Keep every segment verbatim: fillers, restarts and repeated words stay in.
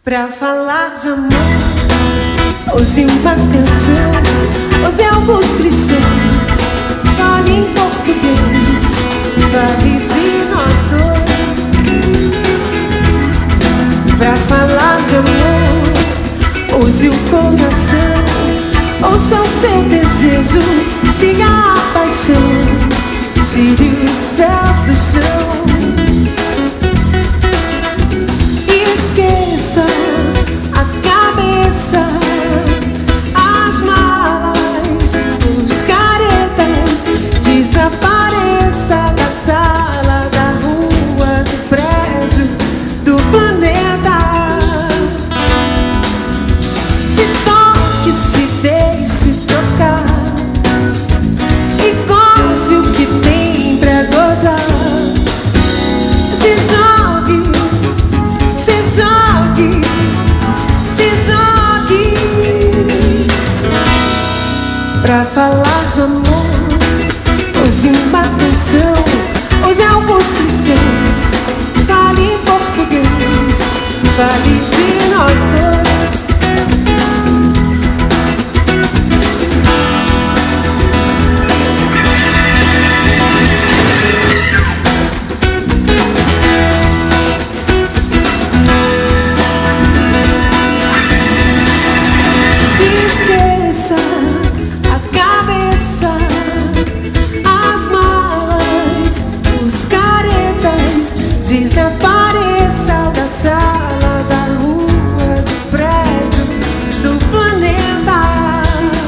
Pra falar de amor, use uma canção, use alguns clichês, fale em português, fale de nós dois. Pra falar de amor, use o coração, ouça o seu desejo, siga a paixão, tire os pés do chão. Pra falar de amor, use uma canção, use alguns clichês, fale em português, fale de nós dois. Desapareça da sala, da rua, do prédio, do planeta.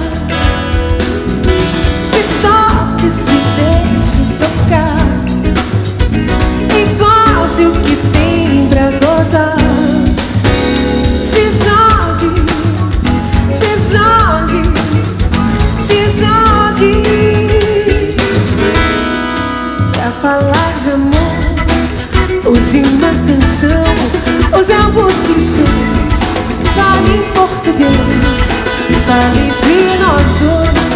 Se toque, se deixe tocar e goze o que tem pra gozar. Se jogue, se jogue, se jogue. Pra falar de amor, use uma canção, use alguns clichês, fale em português, fale de nós dois.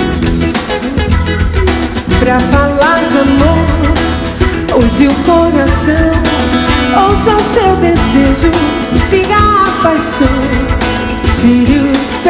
Pra falar de amor, use o coração, ouça o seu desejo, siga a paixão, tire os pés